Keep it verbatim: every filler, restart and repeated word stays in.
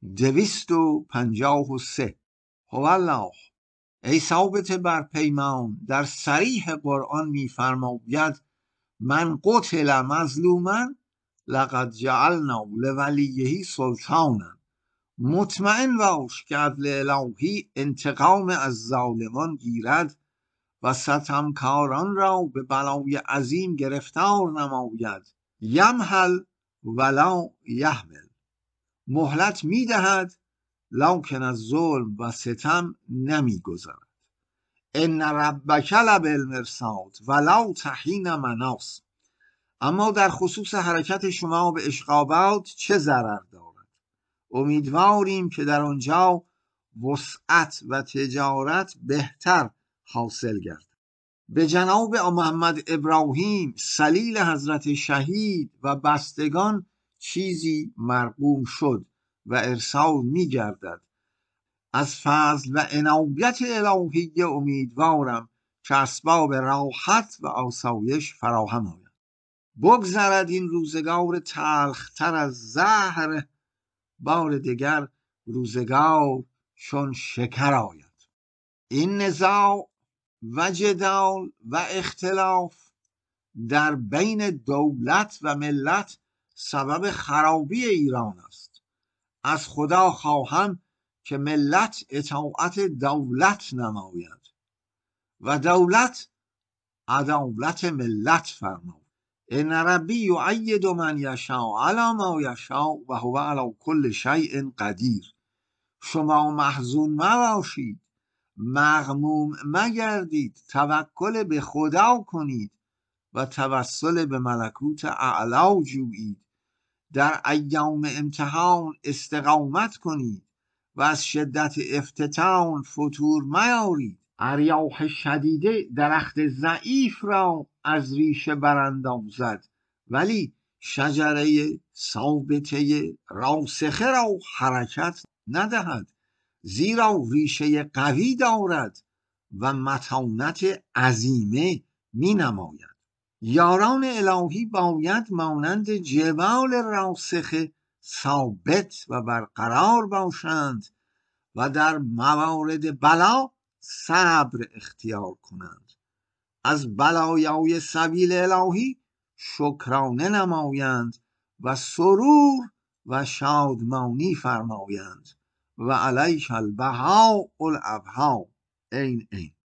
دویست و پنجاه و سه. هوالله ای ثابت بر پیمان در صریح قرآن می‌فرماید من قتل مظلوما لقد جعلنا لولیه سلطانا. مطمئن باش که عدل الهی انتقام از ظالمان گیرد و ستمکاران را به بلای عظیم گرفتار نماید. یمهل ولا یحمل، مهلت میدهد لکن از ظلم و ستم نمیگذرد. ان ربک لبالمرصاد ولو تحین مناص. اما در خصوص حرکت شما به اشقابات چه ضرر دارد؟ امیدواریم که در آنجا وسعت و تجارت بهتر حاصل گردد. به جناب محمد ابراهیم سلیل حضرت شهید و بستگان چیزی مرقوم شد و ارسال می گردد. از فضل و عنایت الهی امیدوارم که اسباب راحت و آسایش فراهم آید. بگذرد این روزگار تلختر از زهر، بار دیگر روزگار چون شکر آید. این نزاع و جدال و اختلاف در بین دولت و ملت سبب خرابی ایران است. از خدا خواهم که ملت اطاعت دولت نماید و دولت عدالت ملت فرماید. ان ربی یؤید من یشاء علی ما یشاء و هو علی کل شیء قدیر. شما محزون مباشید، مغموم مگردید، توکل به خدا کنید و توسل به ملکوت اعلی جویید. در ایام امتحان استقامت کنید و از شدت افتتان فتور میارید. اریاح شدیده درخت ضعیف را از ریشه براندازد ولی شجره ثابته راسخه را حرکت ندهد، زیرا ریشه قوی دارد و متانت عظیمه می نماید. یاران الهی باید مانند جبال راسخه ثابت و برقرار باشند و در موارد بلا صبر اختیار کنند. از بلایای سبیل الهی شکرانه نمایند و سرور و شادمانی فرمایند. و علیک البهاء الابها. این این